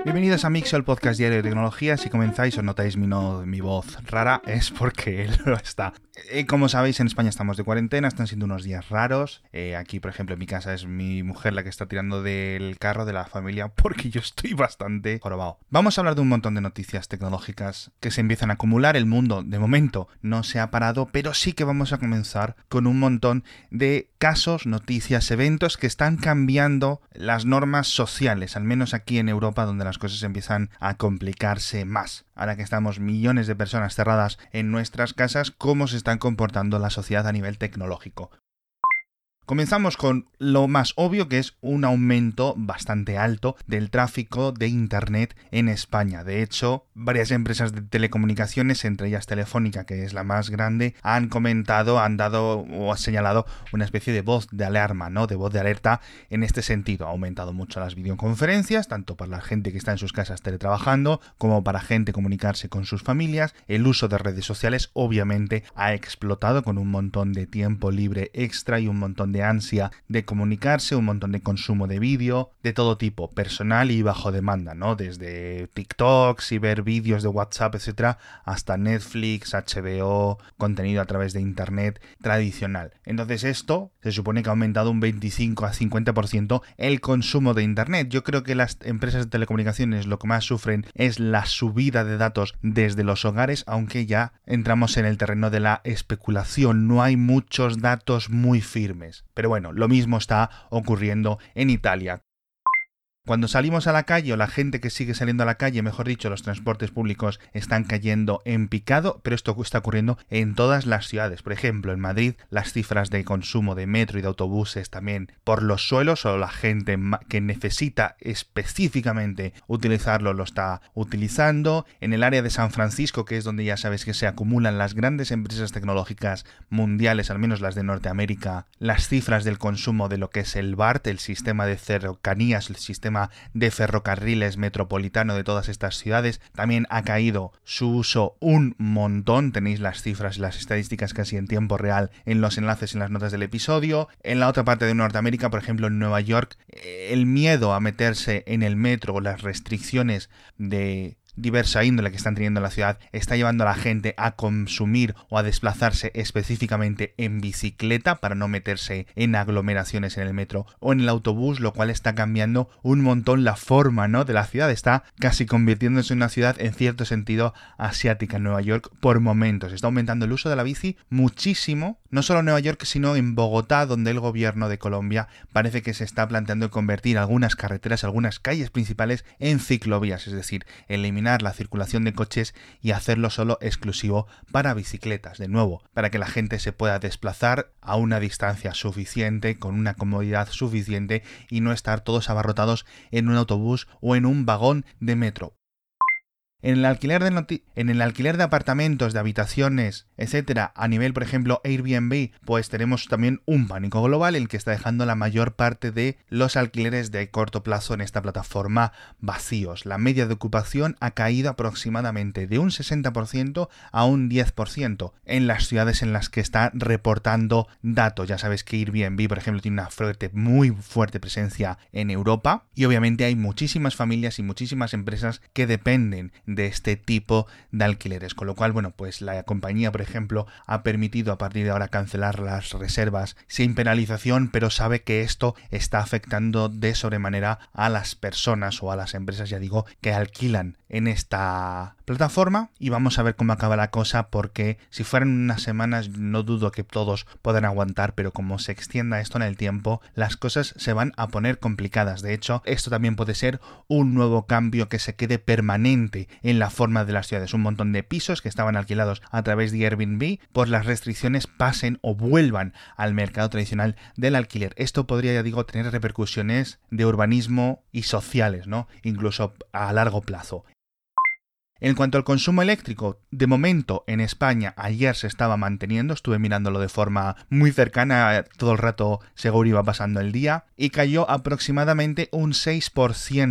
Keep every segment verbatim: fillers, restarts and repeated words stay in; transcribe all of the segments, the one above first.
Bienvenidos a Mixio, el podcast diario de tecnología. Si comenzáis o notáis mi, no, mi voz rara, es porque lo está. Eh, como sabéis, en España estamos de cuarentena, están siendo unos días raros. Eh, aquí, por ejemplo, en mi casa es mi mujer la que está tirando del carro de la familia porque yo estoy bastante jorobado. Vamos a hablar de un montón de noticias tecnológicas que se empiezan a acumular. El mundo, de momento, no se ha parado, pero sí que vamos a comenzar con un montón de casos, noticias, eventos que están cambiando las normas sociales, al menos aquí en Europa, donde las cosas empiezan a complicarse más. Ahora que estamos millones de personas cerradas en nuestras casas, ¿cómo se está comportando la sociedad a nivel tecnológico? Comenzamos con lo más obvio, que es un aumento bastante alto del tráfico de Internet en España. De hecho, varias empresas de telecomunicaciones, entre ellas Telefónica, que es la más grande, han comentado, han dado o han señalado una especie de voz de alarma, ¿no? De voz de alerta en este sentido. Ha aumentado mucho las videoconferencias, tanto para la gente que está en sus casas teletrabajando, como para gente comunicarse con sus familias. El uso de redes sociales, obviamente, ha explotado con un montón de tiempo libre extra y un montón de ansia de comunicarse, un montón de consumo de vídeo, de todo tipo, personal y bajo demanda, ¿no? Desde TikToks y ver vídeos de WhatsApp, etcétera, hasta Netflix, H B O, contenido a través de Internet tradicional. Entonces esto se supone que ha aumentado un veinticinco a cincuenta por ciento el consumo de Internet. Yo creo que las empresas de telecomunicaciones lo que más sufren es la subida de datos desde los hogares, aunque ya entramos en el terreno de la especulación. No hay muchos datos muy firmes. Pero bueno, lo mismo está ocurriendo en Italia. Cuando salimos a la calle, o la gente que sigue saliendo a la calle, mejor dicho, los transportes públicos están cayendo en picado, pero esto está ocurriendo en todas las ciudades. Por ejemplo, en Madrid, las cifras de consumo de metro y de autobuses también por los suelos, o la gente que necesita específicamente utilizarlo lo está utilizando. En el área de San Francisco, que es donde ya sabes que se acumulan las grandes empresas tecnológicas mundiales, al menos las de Norteamérica, las cifras del consumo de lo que es el B A R T, el sistema de cercanías, el sistema de ferrocarriles metropolitano de todas estas ciudades, también ha caído su uso un montón. Tenéis las cifras y las estadísticas casi en tiempo real en los enlaces en las notas del episodio. En la otra parte de Norteamérica, por ejemplo en Nueva York, el miedo a meterse en el metro o las restricciones de diversa índole que están teniendo en la ciudad está llevando a la gente a consumir o a desplazarse específicamente en bicicleta para no meterse en aglomeraciones en el metro o en el autobús, lo cual está cambiando un montón la forma, ¿no?, de la ciudad. Está casi convirtiéndose en una ciudad en cierto sentido asiática en Nueva York por momentos. Está aumentando el uso de la bici muchísimo, no solo en Nueva York sino en Bogotá, donde el gobierno de Colombia parece que se está planteando convertir algunas carreteras, algunas calles principales en ciclovías, es decir, eliminar la circulación de coches y hacerlo solo exclusivo para bicicletas, de nuevo, para que la gente se pueda desplazar a una distancia suficiente, con una comodidad suficiente y no estar todos abarrotados en un autobús o en un vagón de metro. En el alquiler de noti- en el alquiler de apartamentos, de habitaciones, etcétera, a nivel, por ejemplo, Airbnb, pues tenemos también un pánico global, el que está dejando la mayor parte de los alquileres de corto plazo en esta plataforma vacíos. La media de ocupación ha caído aproximadamente de un sesenta por ciento a un diez por ciento en las ciudades en las que está reportando datos. Ya sabes que Airbnb, por ejemplo, tiene una fuerte, muy fuerte presencia en Europa y obviamente hay muchísimas familias y muchísimas empresas que dependen de este tipo de alquileres, con lo cual, bueno, pues la compañía, por ejemplo, ha permitido a partir de ahora cancelar las reservas sin penalización, pero sabe que esto está afectando de sobremanera a las personas o a las empresas, ya digo, que alquilan en esta plataforma, y vamos a ver cómo acaba la cosa, porque si fueran unas semanas no dudo que todos puedan aguantar, pero como se extienda esto en el tiempo, las cosas se van a poner complicadas. De hecho, esto también puede ser un nuevo cambio que se quede permanente en la forma de las ciudades. Un montón de pisos que estaban alquilados a través de Airbnb, por las restricciones pasen o vuelvan al mercado tradicional del alquiler. Esto podría, ya digo, tener repercusiones de urbanismo y sociales, ¿no?, incluso a largo plazo. En cuanto al consumo eléctrico, de momento en España ayer se estaba manteniendo, estuve mirándolo de forma muy cercana, todo el rato seguro iba pasando el día, y cayó aproximadamente un seis por ciento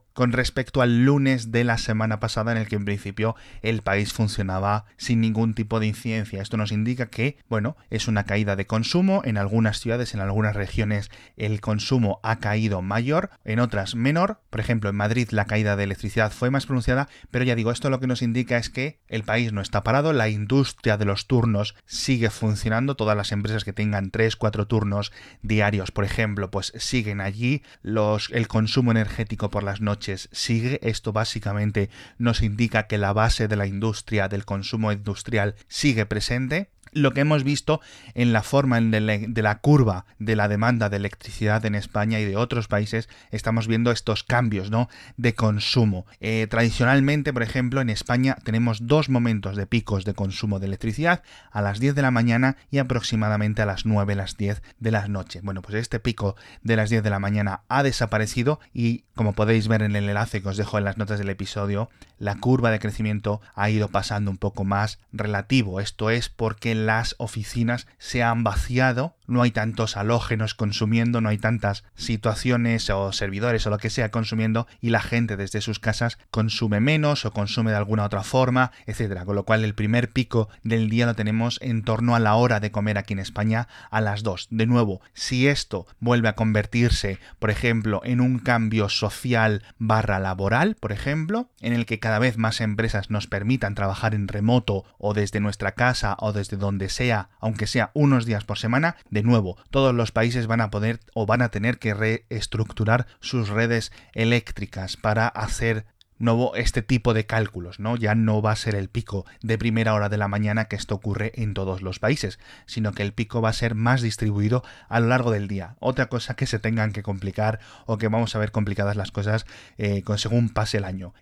con respecto al lunes de la semana pasada, en el que en principio el país funcionaba sin ningún tipo de incidencia. Esto nos indica que, bueno, es una caída de consumo. En algunas ciudades, en algunas regiones, el consumo ha caído mayor, en otras menor. Por ejemplo, en Madrid la caída de electricidad fue más pronunciada, pero ya digo, esto lo que nos indica es que el país no está parado, la industria de los turnos sigue funcionando, todas las empresas que tengan tres, cuatro turnos diarios, por ejemplo, pues siguen allí, los, el consumo energético por las noches sigue. Esto básicamente nos indica que la base de la industria, del consumo industrial, sigue presente. Lo que hemos visto en la forma de la, de la curva de la demanda de electricidad en España y de otros países, estamos viendo estos cambios, ¿no?, de consumo. Eh, tradicionalmente, por ejemplo, en España tenemos dos momentos de picos de consumo de electricidad, a las diez de la mañana y aproximadamente a las nueve, las diez de la noche. Bueno, pues este pico de las diez de la mañana ha desaparecido y, como podéis ver en el enlace que os dejo en las notas del episodio, la curva de crecimiento ha ido pasando un poco más relativo. Esto es porque las oficinas se han vaciado, no hay tantos halógenos consumiendo, no hay tantas situaciones o servidores o lo que sea consumiendo, y la gente desde sus casas consume menos o consume de alguna otra forma, etcétera. Con lo cual el primer pico del día lo tenemos en torno a la hora de comer aquí en España, a las dos. De nuevo, si esto vuelve a convertirse, por ejemplo, en un cambio social barra laboral, por ejemplo, en el que cada vez más empresas nos permitan trabajar en remoto o desde nuestra casa o desde donde donde sea, aunque sea unos días por semana, de nuevo, todos los países van a poder o van a tener que reestructurar sus redes eléctricas para hacer nuevo este tipo de cálculos, ¿no? Ya no va a ser el pico de primera hora de la mañana, que esto ocurre en todos los países, sino que el pico va a ser más distribuido a lo largo del día. Otra cosa que se tengan que complicar o que vamos a ver complicadas las cosas eh, con según pase el año.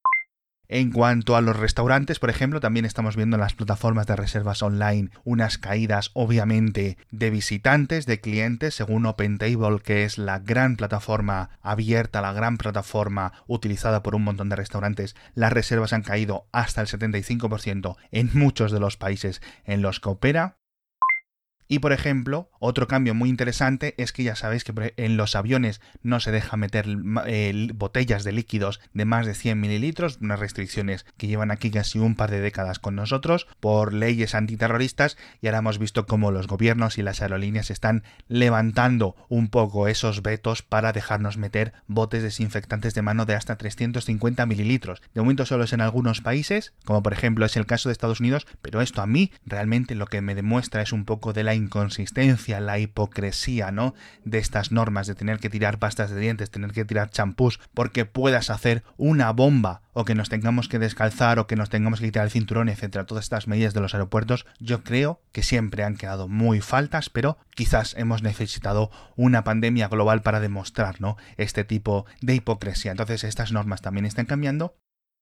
En cuanto a los restaurantes, por ejemplo, también estamos viendo en las plataformas de reservas online unas caídas, obviamente, de visitantes, de clientes, según OpenTable, que es la gran plataforma abierta, la gran plataforma utilizada por un montón de restaurantes. Las reservas han caído hasta el setenta y cinco por ciento en muchos de los países en los que opera. Y, por ejemplo, otro cambio muy interesante es que ya sabéis que en los aviones no se deja meter eh, botellas de líquidos de más de cien mililitros, unas restricciones que llevan aquí casi un par de décadas con nosotros por leyes antiterroristas, y ahora hemos visto cómo los gobiernos y las aerolíneas están levantando un poco esos vetos para dejarnos meter botes desinfectantes de mano de hasta trescientos cincuenta mililitros. De momento solo es en algunos países, como por ejemplo es el caso de Estados Unidos, pero esto a mí realmente lo que me demuestra es un poco de la inconsistencia, la hipocresía, ¿no?, de estas normas, de tener que tirar pastas de dientes, tener que tirar champús porque puedas hacer una bomba, o que nos tengamos que descalzar, o que nos tengamos que quitar el cinturón, etcétera. Todas estas medidas de los aeropuertos yo creo que siempre han quedado muy faltas, pero quizás hemos necesitado una pandemia global para demostrar, ¿no?, este tipo de hipocresía. Entonces estas normas también están cambiando.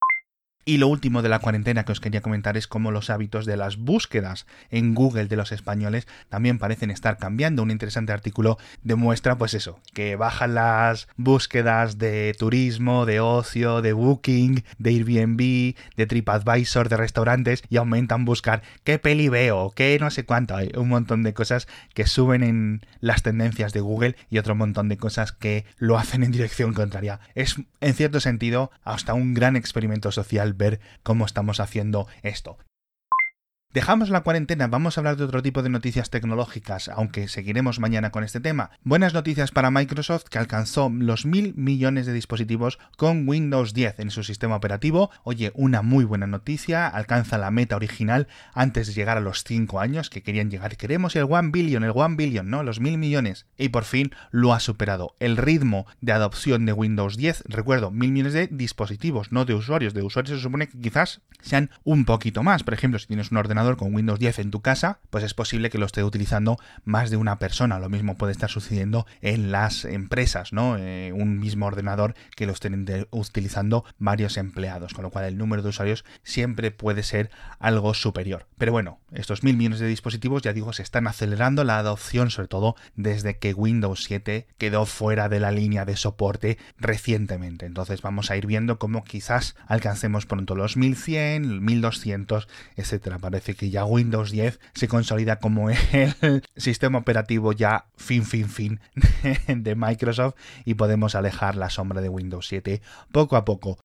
Y lo último de la cuarentena que os quería comentar es cómo los hábitos de las búsquedas en Google de los españoles también parecen estar cambiando. Un interesante artículo demuestra, pues eso, que bajan las búsquedas de turismo, de ocio, de Booking, de Airbnb, de TripAdvisor, de restaurantes, y aumentan buscar qué peli veo, qué no sé cuánto. Hay un montón de cosas que suben en las tendencias de Google y otro montón de cosas que lo hacen en dirección contraria. Es, en cierto sentido, hasta un gran experimento social ver cómo estamos haciendo esto. Dejamos la cuarentena, vamos a hablar de otro tipo de noticias tecnológicas, aunque seguiremos mañana con este tema. Buenas noticias para Microsoft, que alcanzó los mil millones de dispositivos con Windows diez en su sistema operativo. Oye, una muy buena noticia, alcanza la meta original antes de llegar a los cinco años que querían llegar. Queremos el one billion, el one billion, ¿no? Los mil millones. Y por fin lo ha superado. El ritmo de adopción de Windows diez, recuerdo, mil millones de dispositivos, no de usuarios. De usuarios se supone que quizás sean un poquito más. Por ejemplo, si tienes un ordenador con Windows diez en tu casa, pues es posible que lo esté utilizando más de una persona. Lo mismo puede estar sucediendo en las empresas, ¿no? Eh, un mismo ordenador que lo estén de, utilizando varios empleados, con lo cual el número de usuarios siempre puede ser algo superior. Pero bueno, estos mil millones de dispositivos, ya digo, se están acelerando la adopción, sobre todo desde que Windows siete quedó fuera de la línea de soporte recientemente. Entonces vamos a ir viendo cómo quizás alcancemos pronto los mil cien, mil doscientos, etcétera. Parece parece que ya Windows diez se consolida como el sistema operativo ya fin, fin, fin de Microsoft y podemos alejar la sombra de Windows siete poco a poco.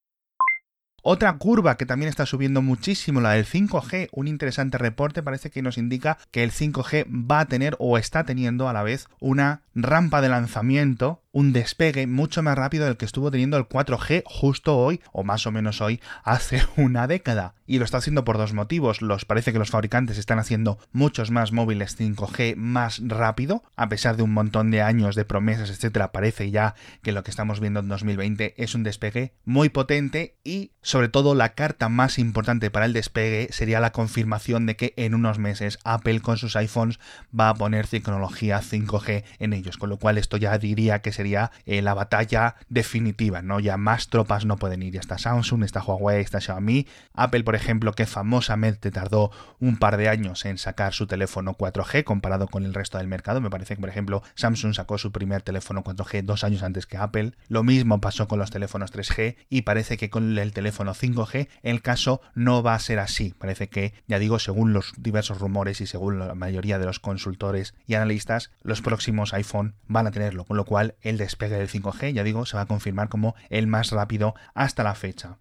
Otra curva que también está subiendo muchísimo, la del cinco G, un interesante reporte parece que nos indica que el cinco G va a tener o está teniendo a la vez una rampa de lanzamiento, un despegue mucho más rápido del que estuvo teniendo el cuatro G justo hoy, o más o menos hoy, hace una década. Y lo está haciendo por dos motivos. Los, parece que los fabricantes están haciendo muchos más móviles cinco G más rápido, a pesar de un montón de años de promesas, etcétera. Parece ya que lo que estamos viendo en dos mil veinte es un despegue muy potente y, sobre todo, la carta más importante para el despegue sería la confirmación de que en unos meses Apple con sus iPhones va a poner tecnología cinco G en ellos, con lo cual esto ya diría que sería eh, la batalla definitiva, ¿no? Ya más tropas no pueden ir. Ya está Samsung, está Huawei, está Xiaomi. Apple, por ejemplo, que famosamente tardó un par de años en sacar su teléfono cuatro G comparado con el resto del mercado. Me parece que, por ejemplo, Samsung sacó su primer teléfono cuatro G dos años antes que Apple. Lo mismo pasó con los teléfonos tres G y parece que con el teléfono cinco G el caso no va a ser así. Parece que, ya digo, según los diversos rumores y según la mayoría de los consultores y analistas, los próximos iPhone van a tenerlo, con lo cual el despegue del cinco G, ya digo, se va a confirmar como el más rápido hasta la fecha.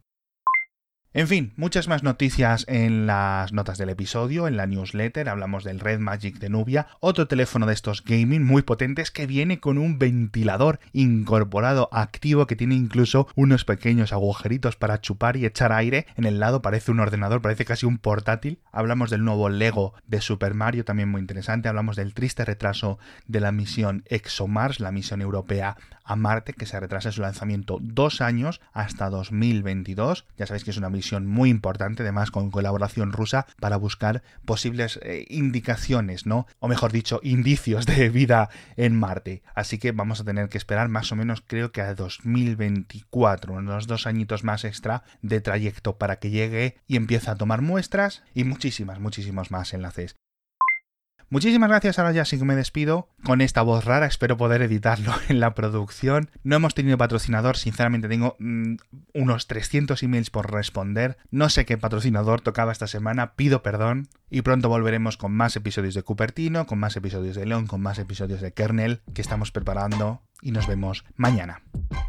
En fin, muchas más noticias en las notas del episodio, en la newsletter. Hablamos del Red Magic de Nubia, otro teléfono de estos gaming muy potentes que viene con un ventilador incorporado activo que tiene incluso unos pequeños agujeritos para chupar y echar aire. En el lado parece un ordenador, parece casi un portátil. Hablamos del nuevo Lego de Super Mario, también muy interesante. Hablamos del triste retraso de la misión ExoMars, la misión europea a Marte, que se retrasa su lanzamiento dos años hasta dos mil veintidós. Ya sabéis que es una misión muy importante, además con colaboración rusa, para buscar posibles eh, indicaciones, ¿no? O mejor dicho, indicios de vida en Marte. Así que vamos a tener que esperar más o menos, creo que a dos mil veinticuatro, unos dos añitos más extra de trayecto para que llegue y empiece a tomar muestras y muchísimas, muchísimos más enlaces. Muchísimas gracias, ahora ya sí que me despido con esta voz rara, espero poder editarlo en la producción. No hemos tenido patrocinador, sinceramente tengo mmm, unos trescientos emails por responder, no sé qué patrocinador tocaba esta semana, pido perdón y pronto volveremos con más episodios de Cupertino, con más episodios de León, con más episodios de Kernel que estamos preparando y nos vemos mañana.